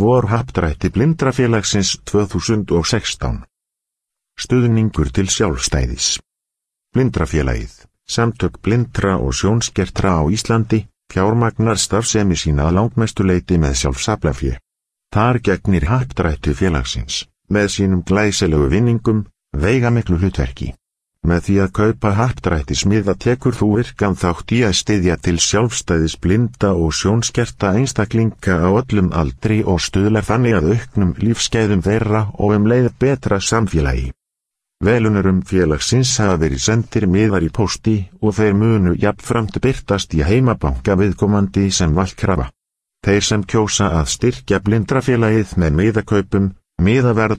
Vorhappdrætti Blindrafélagsins 2016. Stuðningur til sjálfstæðis. Blindrafélagið, samtök blindra og sjónskertra á Íslandi, fjármagnar starfsemi sína að langmestu leyti með sjálfsaflafé. Þar gegnir happdrætti félagsins, með sínum glæsilegu vinningum, veigamiklu hlutverki. Með því að kaupa happdrættismiða tekur þú virkan þátt í að styðja til sjálfstæðis blinda og sjónskerta einstaklinga á öllum aldri og stuðlar þannig að auknum lífsgæðum þeirra og leið betra samfélagi. Velunurum félagsins hafa verið sendir miðar í pósti og þeir munu jafnframt birtast í heimabanka viðkomandi sem valkrafa. Þeir sem kjósa að styrkja Blindrafélagið með miðakaupum, miðaverð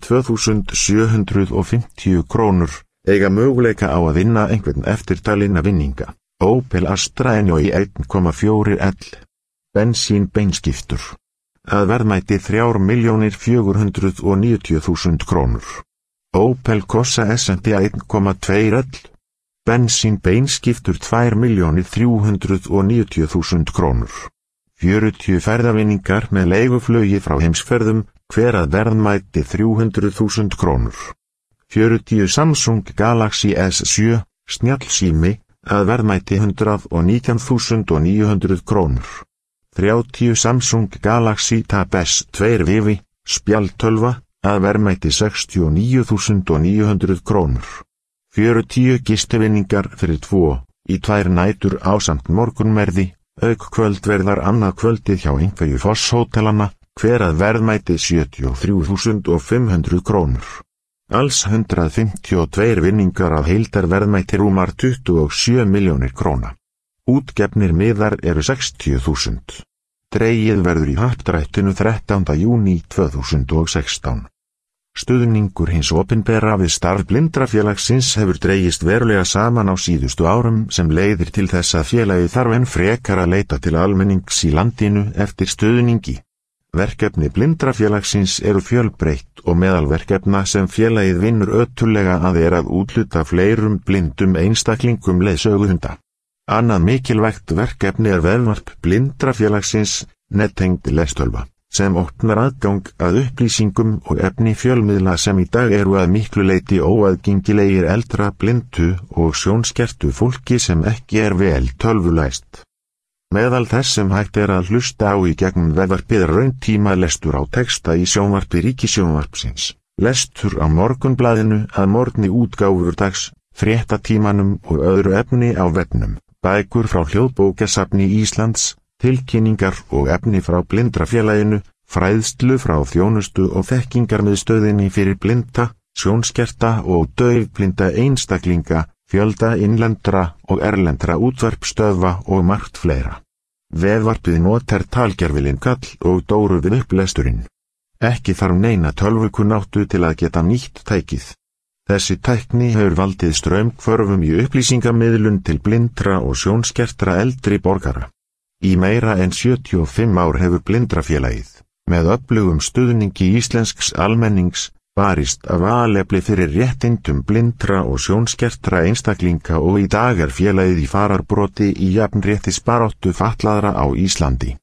2750 krónur, eiga möguleika á að vinna einhvern eftirtalinna vinninga. Opel Astra NJ 1,4L. Bensín beinskiptur. Að verðmæti 3.490.000 krónur. Opel Corsa ST 1,2L. Bensín beinskiptur 2.390.000 krónur. 40 ferðavinningar með leiguflugi frá heimsferðum, hver að verðmæti 300.000 krónur. 40 Samsung Galaxy S7, snjallsími, að verðmæti 119.900 krónur. 30 Samsung Galaxy Tab S2 Vivi, spjaldtölva, að verðmæti 69.900 krónur. 40 gistivinningar fyrir 2, í 2 nætur ásamt morgunmerði, auk kvöldverðar annað kvöldið hjá einhverju Fosshótelana, hver að verðmæti 73.500 krónur. Alls 152 vinningar af heildarverðmæti rúmar 27 milljónir króna. Útgefnir miðar eru 60.000. Dregið verður í happdrættinu 13. júní 2016. Stuðningur hins opinbera við starf Blindrafélagsins hefur dregist verulega saman á síðustu árum sem leiðir til þess að félagið þarf enn frekar að leita til almennings í landinu eftir stuðningi. Verkefni Blindrafélagsins eru fjölbreytt og meðal verkefna sem félagið vinnur ötullega að úthluta fleirum blindum einstaklingum leiðsöguhunda. Annað mikilvægt verkefni vefvarp Blindrafélagsins, nettengd lestölva, sem opnar aðgang að upplýsingum og efni fjölmiðla sem í dag eru að miklu leyti óaðgengilegir eldra blindu og sjónskertu fólki sem ekki vel tölvulæst. Meðal þess sem hægt að hlusta á í gegnum vefvarpið rauntíma lestur á texta í sjónvarpi Ríkissjónvarpsins, lestur á Morgunblaðinu að morgni útgáfur dags, fréttatímanum og öðru efni á vefnum, bækur frá Hljóðbókasafni Íslands, tilkynningar og efni frá Blindrafélaginu, fræðslu frá þjónustu og þekkingarmiðstöðinni fyrir blinda, sjónskerta og daufblinda einstaklinga, fjölda innlendra og erlendra útvarpstöðva og margt fleira. Vefvarpið notar talgervilinn kall og dóru við upplesturinn. Ekki þarf neina tölvukunnáttu til að geta nýtt tækið. Þessi tækni hefur valdið straumhvörfum í upplýsingamiðlun til blindra og sjónskertra eldri borgara. Í meira en 75 ár hefur Blindrafélagið, með öflugum stuðningi íslensks almennings, barist af alefli fyrir réttindum blindra og sjónskertra einstaklinga og í dag félagið í fararbroti í jafnréttisbaráttu fatlaðra á Íslandi.